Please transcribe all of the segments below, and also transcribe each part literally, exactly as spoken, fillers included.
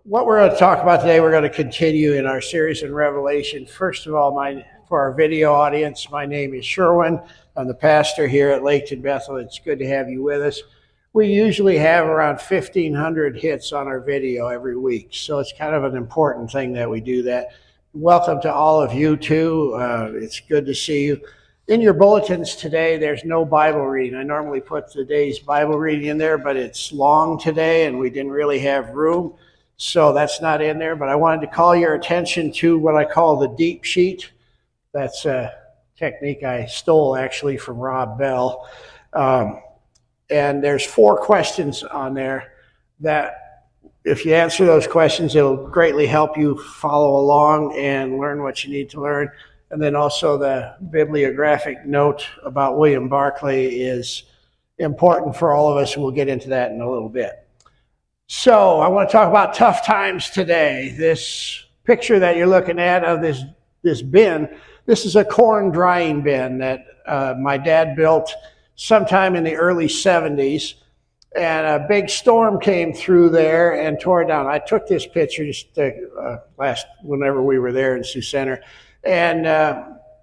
what we're going to talk about today, we're going to continue in our series in Revelation. First of all, my for our video audience, my name is Sherwin. I'm the pastor here at Laketon Bethel. It's good to have you with us. We usually have around fifteen hundred hits on our video every week, so it's kind of an important thing that we do that. Welcome to all of you, too. Uh, it's good to see you. In your bulletins today, there's no Bible reading. I normally put today's Bible reading in there, but it's long today, and we didn't really have room, so that's not in there. But I wanted to call your attention to what I call the deep sheet. That's a technique I stole, actually, from Rob Bell. Um, and there's four questions on there that, if you answer those questions, it'll greatly help you follow along and learn what you need to learn. And then also the bibliographic note about William Barclay is important for all of us, and we'll get into that in a little bit. So I want to talk about tough times today. This picture that you're looking at of this, this bin, this is a corn drying bin that uh, my dad built sometime in the early seventies. And a big storm came through there and tore it down. I took this picture just uh, last, whenever we were there in Sioux Center. And uh,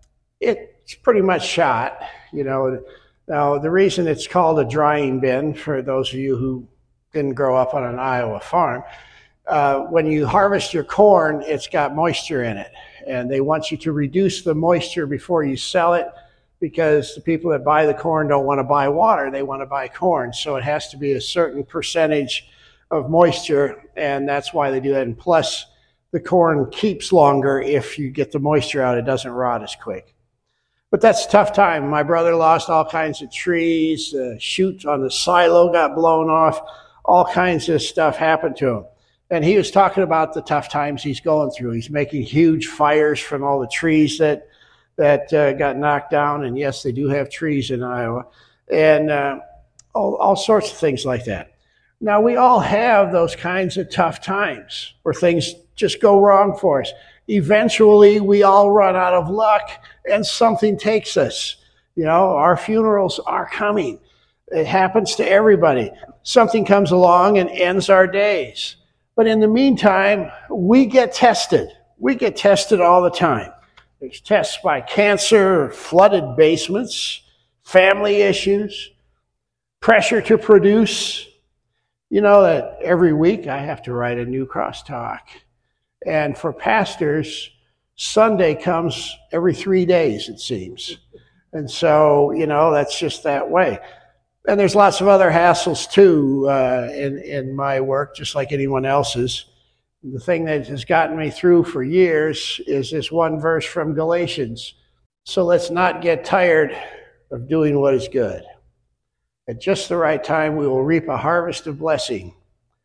it's pretty much shot, you know. Now, the reason it's called a drying bin, for those of you who didn't grow up on an Iowa farm, uh, when you harvest your corn, it's got moisture in it. And they want you to reduce the moisture before you sell it, because the people that buy the corn don't want to buy water, they want to buy corn. So it has to be a certain percentage of moisture, and that's why they do that. And plus, the corn keeps longer if you get the moisture out. It doesn't rot as quick. But that's a tough time. My brother lost all kinds of trees. The chute on the silo got blown off. All kinds of stuff happened to him. And he was talking about the tough times he's going through. He's making huge fires from all the trees that that uh, got knocked down. And yes, they do have trees in Iowa. And uh, all, all sorts of things like that. Now, we all have those kinds of tough times where things just go wrong for us. Eventually, we all run out of luck and something takes us. You know, our funerals are coming. It happens to everybody. Something comes along and ends our days. But in the meantime, we get tested. We get tested all the time. There's tests by cancer, flooded basements, family issues, pressure to produce. You know that every week I have to write a new crosstalk. And for pastors, Sunday comes every three days, it seems. And so, you know, that's just that way. And there's lots of other hassles, too, uh, in, in my work, just like anyone else's. The thing that has gotten me through for years is this one verse from Galatians. So let's not get tired of doing what is good. At just the right time, we will reap a harvest of blessing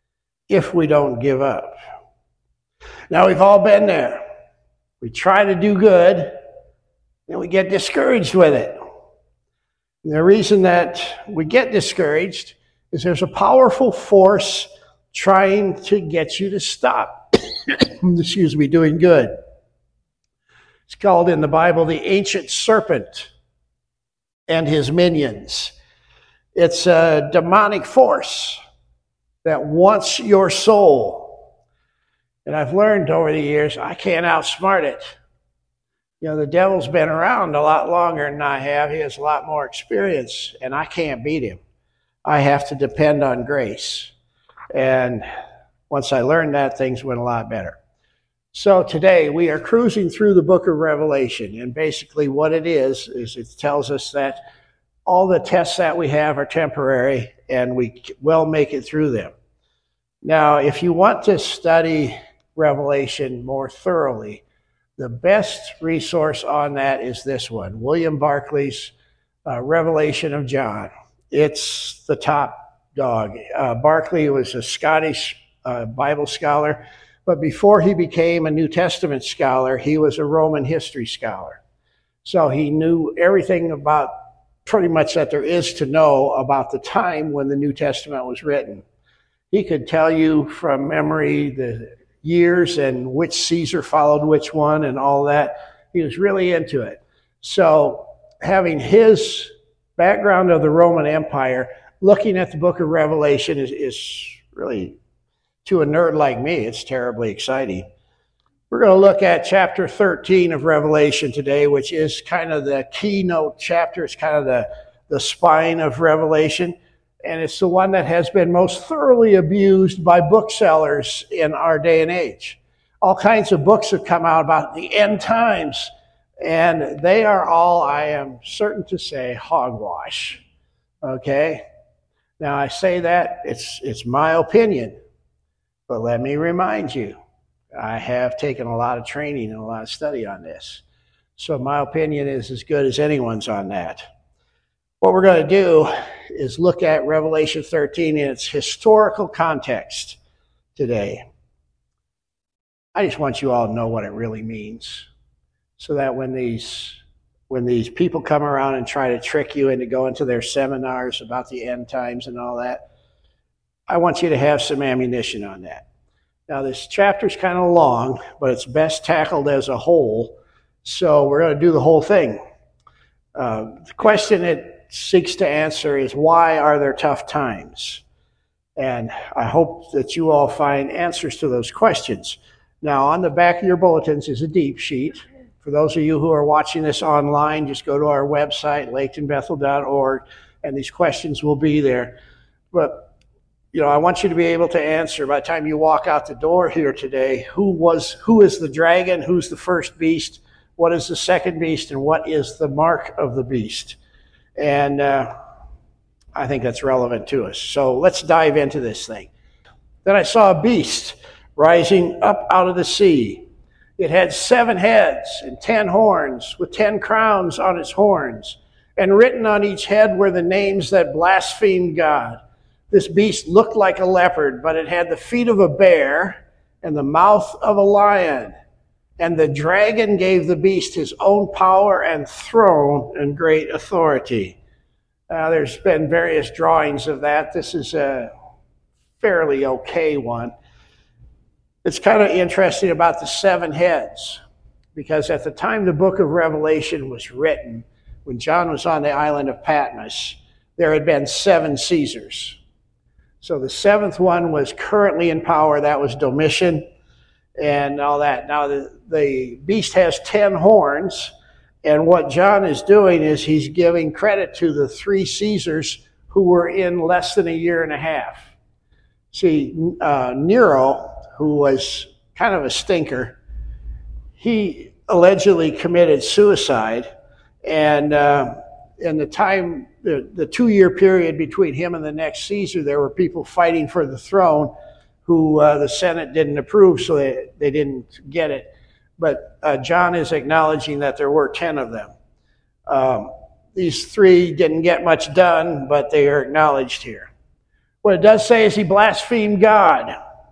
if we don't give up. Now, we've all been there. We try to do good, and we get discouraged with it. And the reason that we get discouraged is there's a powerful force trying to get you to stop, excuse me, doing good. It's called in the Bible the ancient serpent and his minions. It's a demonic force that wants your soul. And I've learned over the years, I can't outsmart it. You know, the devil's been around a lot longer than I have. He has a lot more experience, and I can't beat him. I have to depend on grace. And once I learned that, things went a lot better. So today we are cruising through the book of Revelation. And basically what it is, is it tells us that all the tests that we have are temporary, and we will make it through them. Now, if you want to study Revelation more thoroughly, the best resource on that is this one, William Barclay's uh, Revelation of John. It's the top dog. Uh, Barclay was a Scottish uh, Bible scholar, but before he became a New Testament scholar, he was a Roman history scholar. So he knew everything about pretty much that there is to know about the time when the New Testament was written. He could tell you from memory the years and which Caesar followed which one and all that. He was really into it. So having his background of the Roman Empire, looking at the book of Revelation is, is really to a nerd like me, it's terribly exciting. We're going to look at chapter thirteen of Revelation today, which is kind of the keynote chapter. It's kind of the, the spine of Revelation. And it's the one that has been most thoroughly abused by booksellers in our day and age. All kinds of books have come out about the end times, and they are all, I am certain to say, hogwash. Okay? Now, I say that, it's it's my opinion, but let me remind you, I have taken a lot of training and a lot of study on this. So my opinion is as good as anyone's on that. What we're going to do is look at Revelation thirteen in its historical context today. I just want you all to know what it really means, so that when these when these people come around and try to trick you into going to their seminars about the end times and all that, I want you to have some ammunition on that. Now, this chapter's kind of long, but it's best tackled as a whole, so we're going to do the whole thing. Uh, the question it seeks to answer is, why are there tough times? And I hope that you all find answers to those questions. Now, on the back of your bulletins is a deep sheet. For those of you who are watching this online, just go to our website, laketon bethel dot org, and these questions will be there. But you know, I want you to be able to answer by the time you walk out the door here today, who was, who is the dragon, who's the first beast, what is the second beast, and what is the mark of the beast? And uh, I think that's relevant to us. So let's dive into this thing. Then I saw a beast rising up out of the sea. It had seven heads and ten horns, with ten crowns on its horns, and written on each head were the names that blasphemed God. This beast looked like a leopard, but it had the feet of a bear and the mouth of a lion. And the dragon gave the beast his own power and throne and great authority. Uh, there's been various drawings of that. This is a fairly okay one. It's kind of interesting about the seven heads, because at the time the book of Revelation was written, when John was on the island of Patmos, there had been seven Caesars. So the seventh one was currently in power. That was Domitian and all that. Now the, the beast has ten horns, and what John is doing is he's giving credit to the three Caesars who were in less than a year and a half. See, uh, Nero, who was kind of a stinker, he allegedly committed suicide, and uh, in the time, the, the two-year period between him and the next Caesar, there were people fighting for the throne who uh, the Senate didn't approve, so they, they didn't get it. But uh, John is acknowledging that there were ten of them. Um, these three didn't get much done, but they are acknowledged here. What it does say is he blasphemed God.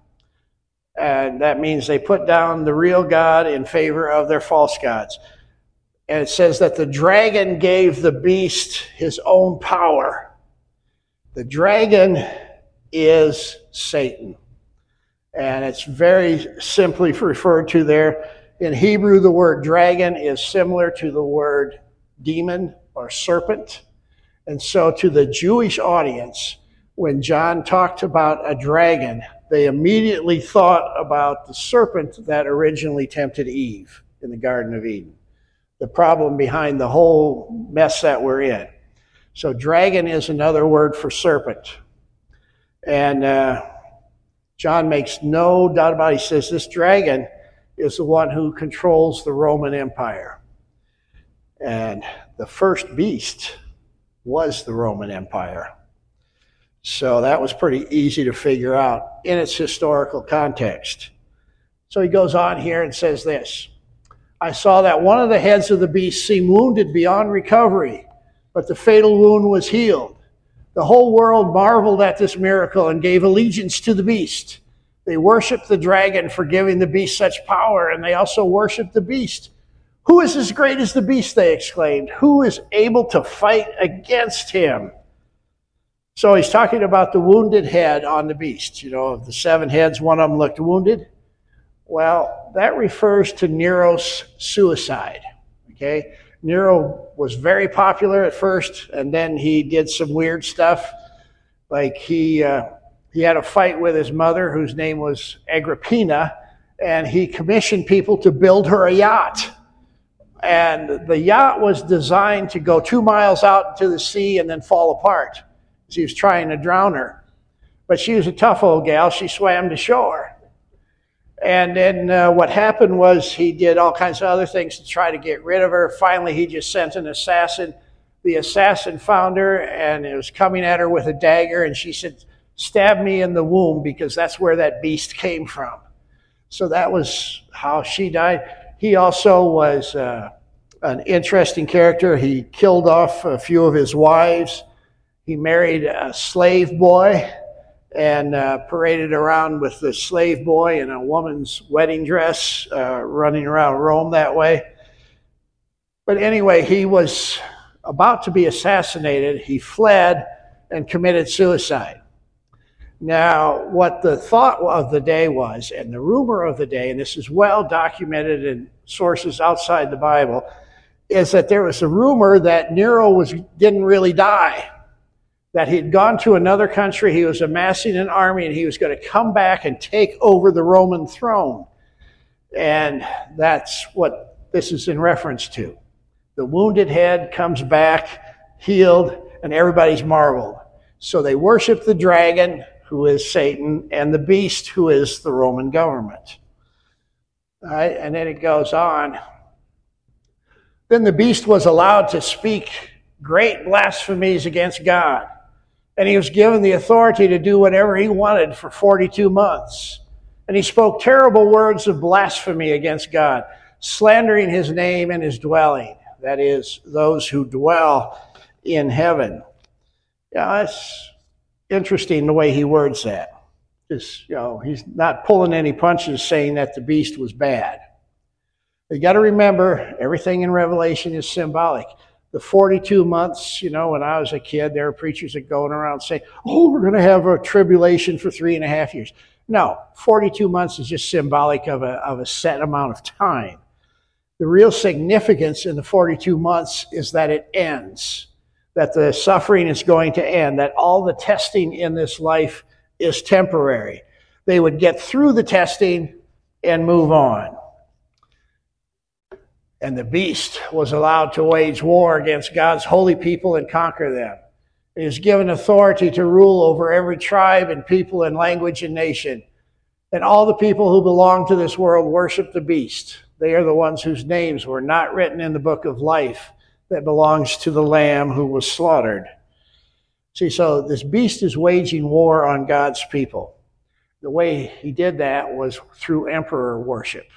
And that means they put down the real God in favor of their false gods. And it says that the dragon gave the beast his own power. The dragon is Satan. And it's very simply referred to there. In Hebrew, the word dragon is similar to the word demon or serpent. And so to the Jewish audience, when John talked about a dragon, they immediately thought about the serpent that originally tempted Eve in the Garden of Eden. The problem behind the whole mess that we're in. So dragon is another word for serpent. And uh, John makes no doubt about it. He says this dragon is the one who controls the Roman Empire. And the first beast was the Roman Empire. So that was pretty easy to figure out in its historical context. So he goes on here and says this. I saw that one of the heads of the beast seemed wounded beyond recovery, but the fatal wound was healed. The whole world marveled at this miracle and gave allegiance to the beast. They worshiped the dragon for giving the beast such power, and they also worshiped the beast. Who is as great as the beast, they exclaimed. Who is able to fight against him? So he's talking about the wounded head on the beast. You know, of the seven heads, one of them looked wounded. Well, that refers to Nero's suicide, okay? Nero was very popular at first, and then he did some weird stuff. Like he uh, he had a fight with his mother, whose name was Agrippina, and he commissioned people to build her a yacht. And the yacht was designed to go two miles out into the sea and then fall apart. He was trying to drown her. But she was a tough old gal. She swam to shore. And then uh, what happened was he did all kinds of other things to try to get rid of her. Finally, he just sent an assassin. The assassin found her, and it was coming at her with a dagger, and she said, "Stab me in the womb," because that's where that beast came from. So that was how she died. He also was uh, an interesting character. He killed off a few of his wives. He married a slave boy and uh, paraded around with the slave boy in a woman's wedding dress, uh, running around Rome that way. But anyway, he was about to be assassinated. He fled and committed suicide. Now, what the thought of the day was, and the rumor of the day, and this is well documented in sources outside the Bible, is that there was a rumor that Nero was didn't really die, that he'd gone to another country, he was amassing an army, and he was going to come back and take over the Roman throne. And that's what this is in reference to. The wounded head comes back, healed, and everybody's marveled. So they worship the dragon, who is Satan, and the beast, who is the Roman government. All right, and then it goes on. Then the beast was allowed to speak great blasphemies against God. And he was given the authority to do whatever he wanted for forty-two months. And he spoke terrible words of blasphemy against God, slandering his name and his dwelling. That is, those who dwell in heaven. Yeah, that's interesting the way he words that. Just, you know, he's not pulling any punches saying that the beast was bad. You got to remember, everything in Revelation is symbolic. The forty-two months, you know, when I was a kid, there were preachers that going around saying, "Oh, we're going to have a tribulation for three and a half years." No, forty-two months is just symbolic of a, of a set amount of time. The real significance in the forty-two months is that it ends, that the suffering is going to end, that all the testing in this life is temporary. They would get through the testing and move on. And the beast was allowed to wage war against God's holy people and conquer them. He was given authority to rule over every tribe and people and language and nation. And all the people who belong to this world worship the beast. They are the ones whose names were not written in the book of life that belongs to the Lamb who was slaughtered. See, so this beast is waging war on God's people. The way he did that was through emperor worship.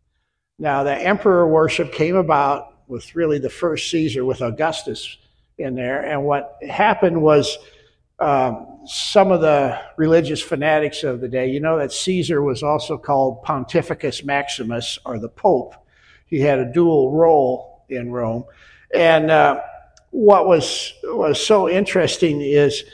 Now, the emperor worship came about with really the first Caesar, with Augustus in there. And what happened was um, some of the religious fanatics of the day, you know that Caesar was also called Pontificus Maximus, or the Pope. He had a dual role in Rome. And uh, what was was so interesting is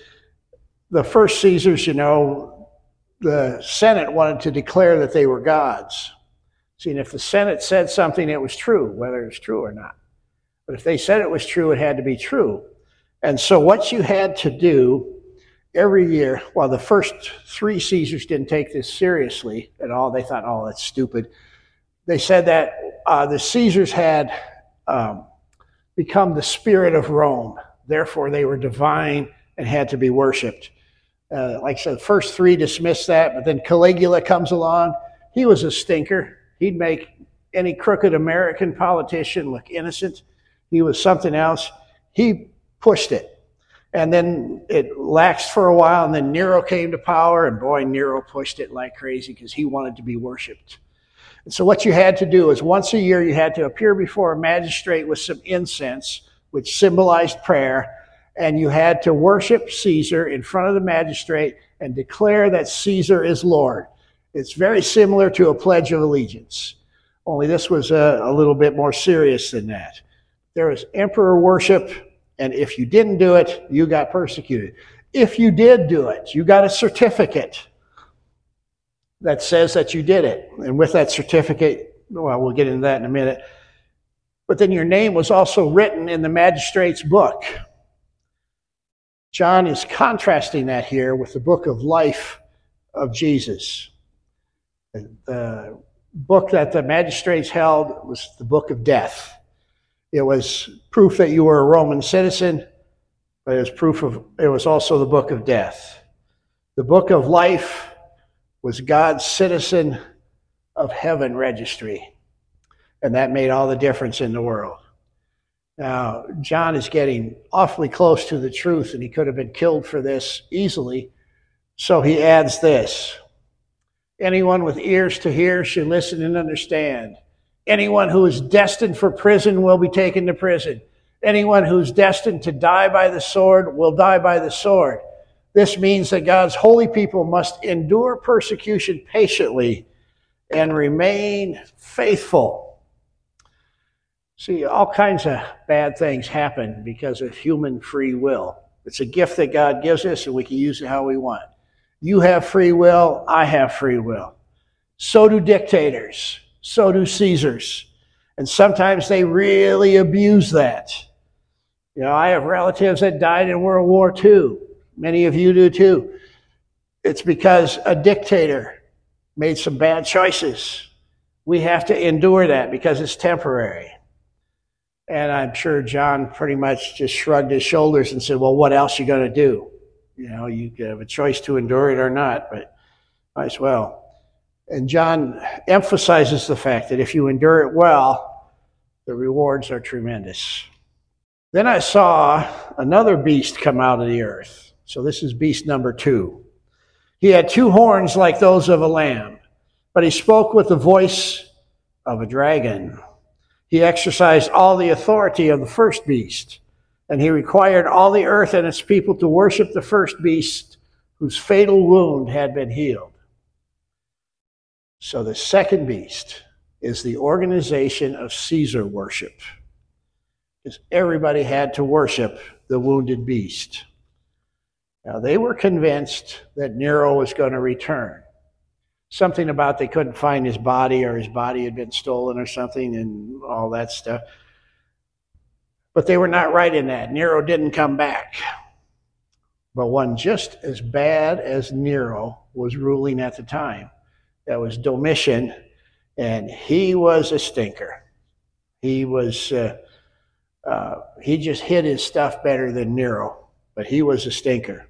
the first Caesars, you know, the Senate wanted to declare that they were gods. See, and if the Senate said something, it was true, whether it was true or not. But if they said it was true, it had to be true. And so what you had to do every year, well, the first three Caesars didn't take this seriously at all. They thought, oh, that's stupid. They said that uh, the Caesars had um, become the spirit of Rome. Therefore, they were divine and had to be worshipped. Uh, like I said, the first three dismissed that, but then Caligula comes along. He was a stinker. He'd make any crooked American politician look innocent. He was something else. He pushed it. And then it laxed for a while, and then Nero came to power, and boy, Nero pushed it like crazy because he wanted to be worshipped. And so what you had to do is once a year you had to appear before a magistrate with some incense, which symbolized prayer, and you had to worship Caesar in front of the magistrate and declare that Caesar is Lord. It's very similar to a Pledge of Allegiance, only this was a, a little bit more serious than that. There was emperor worship, and if you didn't do it, you got persecuted. If you did do it, you got a certificate that says that you did it. And with that certificate, well, we'll get into that in a minute, but then your name was also written in the magistrate's book. John is contrasting that here with the book of life of Jesus. The book that the magistrates held was the book of death. It was proof that you were a Roman citizen, but it was proof of, it was also the book of death. The book of life was God's citizen of heaven registry, and that made all the difference in the world. Now, John is getting awfully close to the truth, and he could have been killed for this easily, so he adds this: anyone with ears to hear should listen and understand. Anyone who is destined for prison will be taken to prison. Anyone who's destined to die by the sword will die by the sword. This means that God's holy people must endure persecution patiently and remain faithful. See, all kinds of bad things happen because of human free will. It's a gift that God gives us, and we can use it how we want. You have free will, I have free will. So do dictators. So do Caesars. And sometimes they really abuse that. You know, I have relatives that died in World War Two. Many of you do too. It's because a dictator made some bad choices. We have to endure that because it's temporary. And I'm sure John pretty much just shrugged his shoulders and said, well, what else are you going to do? You know, you have a choice to endure it or not, but might as well. And John emphasizes the fact that if you endure it well, the rewards are tremendous. Then I saw another beast come out of the earth. So this is beast number two. He had two horns like those of a lamb, but he spoke with the voice of a dragon. He exercised all the authority of the first beast, and he required all the earth and its people to worship the first beast whose fatal wound had been healed. So the second beast is the organization of Caesar worship, because everybody had to worship the wounded beast. Now, they were convinced that Nero was going to return. Something about they couldn't find his body, or his body had been stolen or something, and all that stuff. But they were not right in that. Nero didn't come back. But one just as bad as Nero was ruling at the time. That was Domitian, and he was a stinker. He was, uh, uh, he just hid his stuff better than Nero, but he was a stinker.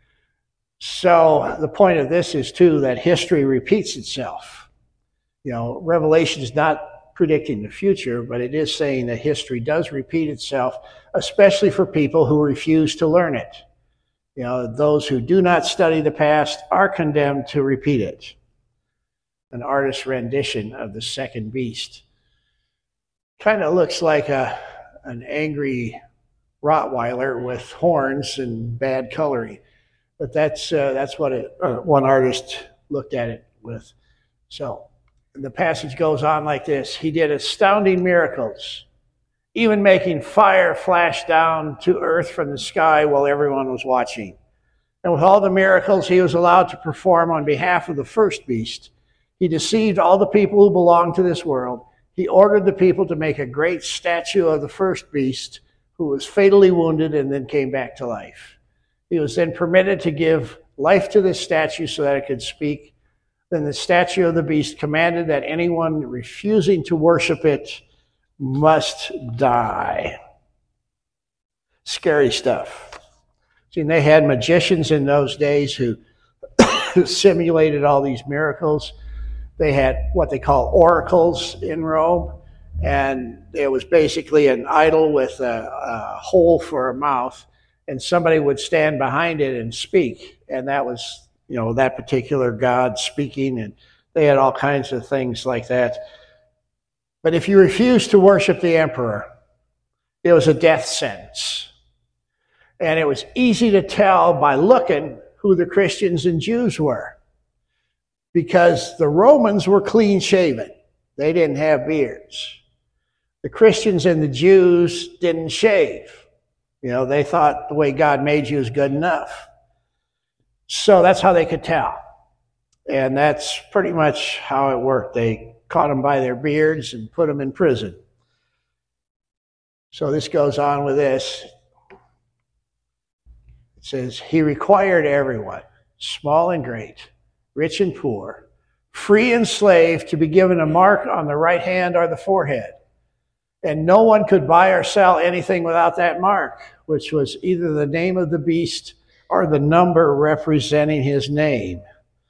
So the point of this is, too, that history repeats itself. You know, Revelation is not predicting the future, but it is saying that history does repeat itself, especially for people who refuse to learn it. You know, those who do not study the past are condemned to repeat it. An artist's rendition of the second beast kind of looks like a an angry Rottweiler with horns and bad coloring. But that's uh, that's what it, uh, one artist looked at it with. So the passage goes on like this. He did astounding miracles, even making fire flash down to earth from the sky while everyone was watching. And with all the miracles he was allowed to perform on behalf of the first beast, he deceived all the people who belonged to this world. He ordered the people to make a great statue of the first beast, who was fatally wounded and then came back to life. He was then permitted to give life to this statue so that it could speak. Then the statue of the beast commanded that anyone refusing to worship it must die. Scary stuff. See, they had magicians in those days who simulated all these miracles. They had what they call oracles in Rome, and it was basically an idol with a, a hole for a mouth, and somebody would stand behind it and speak, and that was, you know, that particular god speaking, and they had all kinds of things like that. But if you refused to worship the emperor, it was a death sentence. And it was easy to tell by looking who the Christians and Jews were, because the Romans were clean-shaven. They didn't have beards. The Christians and the Jews didn't shave. You know, they thought the way God made you is good enough. So that's how they could tell. And that's pretty much how it worked. They caught them by their beards and put them in prison. So this goes on with this. It says, he required everyone, small and great, rich and poor, free and slave, to be given a mark on the right hand or the forehead. And no one could buy or sell anything without that mark, which was either the name of the beast or the number representing his name.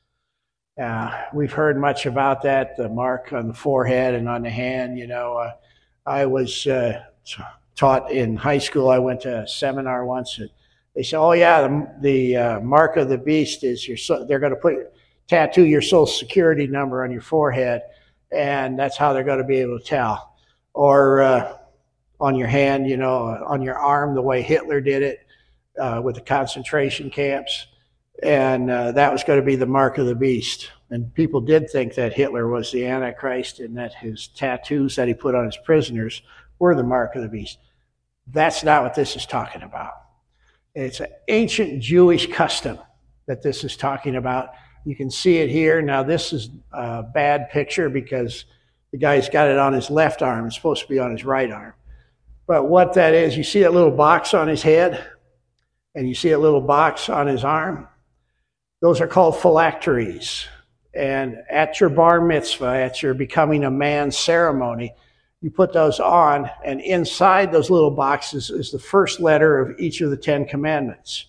Uh, we've heard much about that, the mark on the forehead and on the hand. You know, uh, I was uh, taught in high school. I went to a seminar once, and they said, "Oh yeah, the, the uh, mark of the beast is your. So they're going to put tattoo your Social Security number on your forehead, and that's how they're going to be able to tell." Or uh, on your hand, you know, on your arm, the way Hitler did it uh, with the concentration camps. And uh, that was going to be the mark of the beast. And people did think that Hitler was the Antichrist and that his tattoos that he put on his prisoners were the mark of the beast. That's not what this is talking about. It's an ancient Jewish custom that this is talking about. You can see it here. Now, this is a bad picture because the guy's got it on his left arm. It's supposed to be on his right arm. But what that is, you see that little box on his head, and you see a little box on his arm? Those are called phylacteries. And at your bar mitzvah, at your becoming a man ceremony, you put those on, and inside those little boxes is the first letter of each of the Ten Commandments.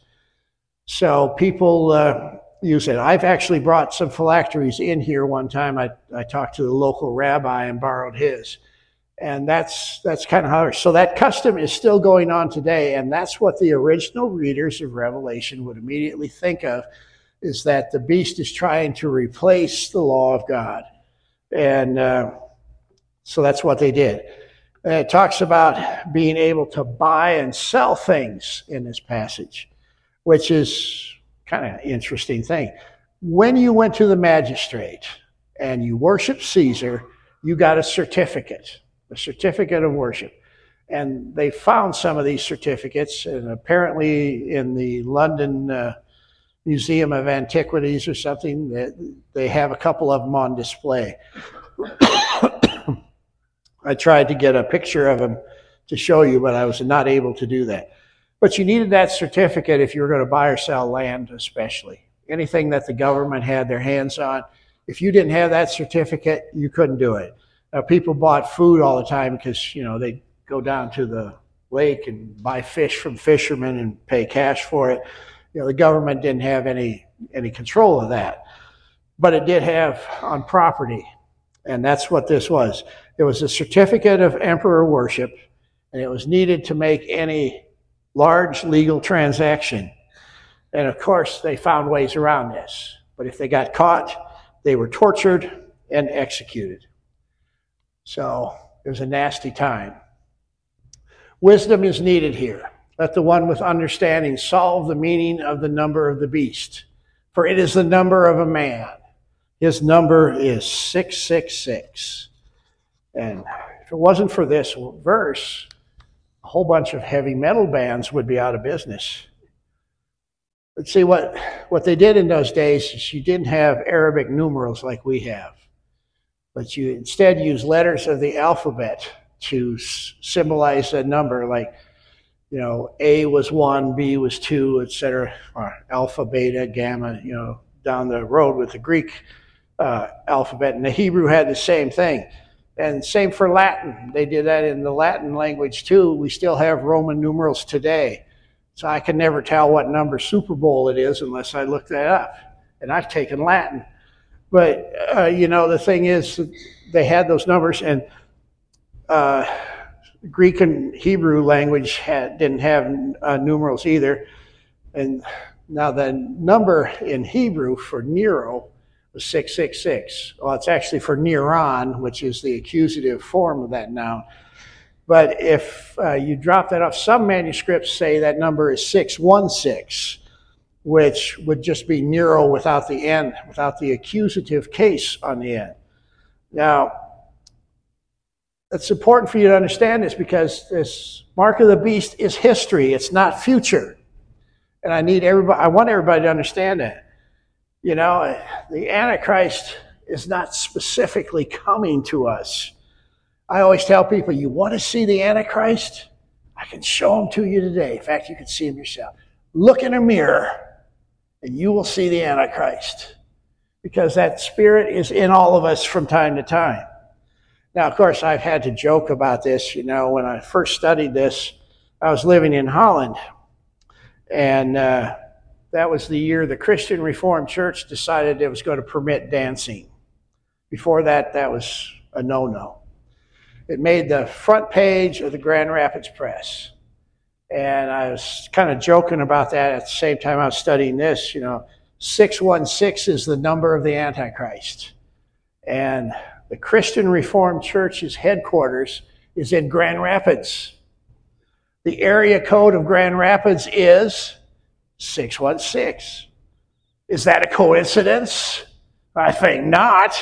So people uh, use it. I've actually brought some phylacteries in here one time. I, I talked to the local rabbi and borrowed his. And that's that's kind of how, so that custom is still going on today, and that's what the original readers of Revelation would immediately think of, is that the beast is trying to replace the law of God. And uh, so that's what they did. And it talks about being able to buy and sell things in this passage, which is kind of an interesting thing. When you went to the magistrate and you worshiped Caesar, you got a certificate, a certificate of worship. And they found some of these certificates, and apparently in the London uh, Museum of Antiquities or something, that they have a couple of them on display. I tried to get a picture of them to show you, but I was not able to do that. But you needed that certificate if you were going to buy or sell land, especially. Anything that the government had their hands on. If you didn't have that certificate, you couldn't do it. Now, people bought food all the time because, you know, they'd go down to the lake and buy fish from fishermen and pay cash for it. You know, the government didn't have any, any control of that. But it did have on property. And that's what this was. It was a certificate of emperor worship, and it was needed to make any large legal transaction. And of course, they found ways around this. But if they got caught, they were tortured and executed. So it was a nasty time. Wisdom is needed here. Let the one with understanding solve the meaning of the number of the beast. For it is the number of a man. His number is six six six. And if it wasn't for this verse, a whole bunch of heavy metal bands would be out of business. But see, what, what they did in those days is you didn't have Arabic numerals like we have. But you instead used letters of the alphabet to s- symbolize a number, like, you know, A was one, B was two, et cetera, or alpha, beta, gamma, you know, down the road with the Greek uh, alphabet. And the Hebrew had the same thing. And same for Latin. They did that in the Latin language too. We still have Roman numerals today. So I can never tell what number Super Bowl it is unless I look that up. And I've taken Latin. But, uh, you know, the thing is, they had those numbers, and uh, Greek and Hebrew language had, didn't have uh, numerals either. And now the number in Hebrew for Nero was six six six. Well, it's actually for Neron, which is the accusative form of that noun. But if uh, you drop that off, some manuscripts say that number is six one six, which would just be Nero without the N, without the accusative case on the end. Now, it's important for you to understand this because this mark of the beast is history. It's not future. And I need everybody, I want everybody to understand that. You know, the Antichrist is not specifically coming to us. I always tell people, you want to see the Antichrist? I can show him to you today. In fact, you can see him yourself. Look in a mirror, and you will see the Antichrist. because that Spirit is in all of us from time to time. Now, of course, I've had to joke about this. You know, when I first studied this, I was living in Holland, and uh, that was the year the Christian Reformed Church decided it was going to permit dancing. Before that, that was a no-no. It made the front page of the Grand Rapids Press. And I was kind of joking about that at the same time I was studying this. You know, six one six is the number of the Antichrist. And the Christian Reformed Church's headquarters is in Grand Rapids. The area code of Grand Rapids is six one six. Is that a coincidence? I think not.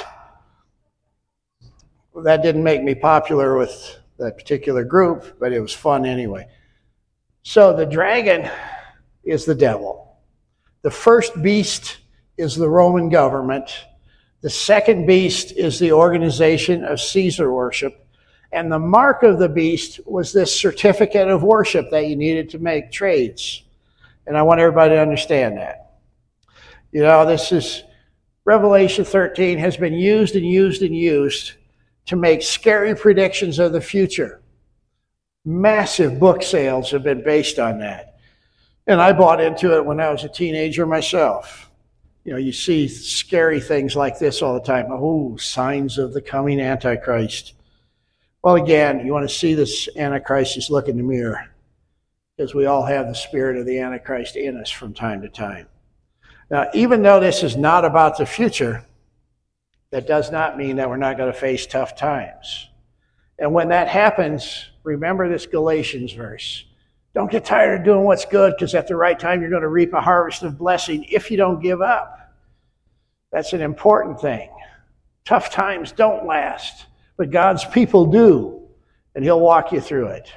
Well, that didn't make me popular with that particular group, but it was fun anyway. So the dragon is the devil. The first beast is the Roman government. The second beast is the organization of Caesar worship. And the mark of the beast was this certificate of worship that you needed to make trades. And I want everybody to understand that. You know, this is, Revelation thirteen has been used and used and used to make scary predictions of the future. Massive book sales have been based on that. And I bought into it when I was a teenager myself. You know, you see scary things like this all the time. Oh, signs of the coming Antichrist. Well, again, you want to see this Antichrist, just look in the mirror, because we all have the spirit of the Antichrist in us from time to time. Now, even though this is not about the future, that does not mean that we're not going to face tough times. And when that happens, remember this Galatians verse. Don't get tired of doing what's good, because at the right time you're going to reap a harvest of blessing if you don't give up. That's an important thing. Tough times don't last, but God's people do, and He'll walk you through it.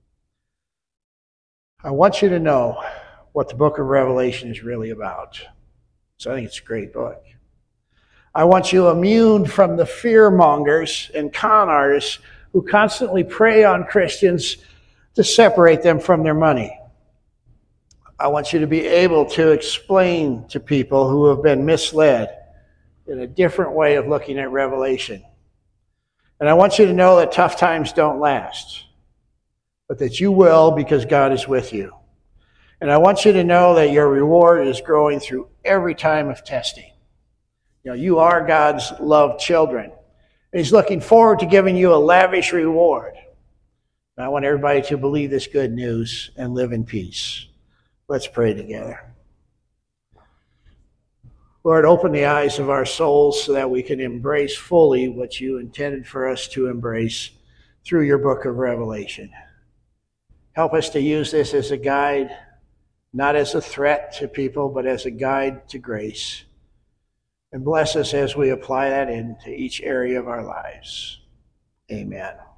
I want you to know what the book of Revelation is really about. So I think it's a great book. I want you immune from the fear mongers and con artists who constantly prey on Christians to separate them from their money. I want you to be able to explain to people who have been misled in a different way of looking at Revelation. And I want you to know that tough times don't last, but that you will, because God is with you. And I want you to know that your reward is growing through every time of testing. You know, you are God's loved children. And He's looking forward to giving you a lavish reward. And I want everybody to believe this good news and live in peace. Let's pray together. Lord, open the eyes of our souls so that we can embrace fully what you intended for us to embrace through your book of Revelation. Help us to use this as a guide, not as a threat to people, but as a guide to grace. And bless us as we apply that into each area of our lives. Amen.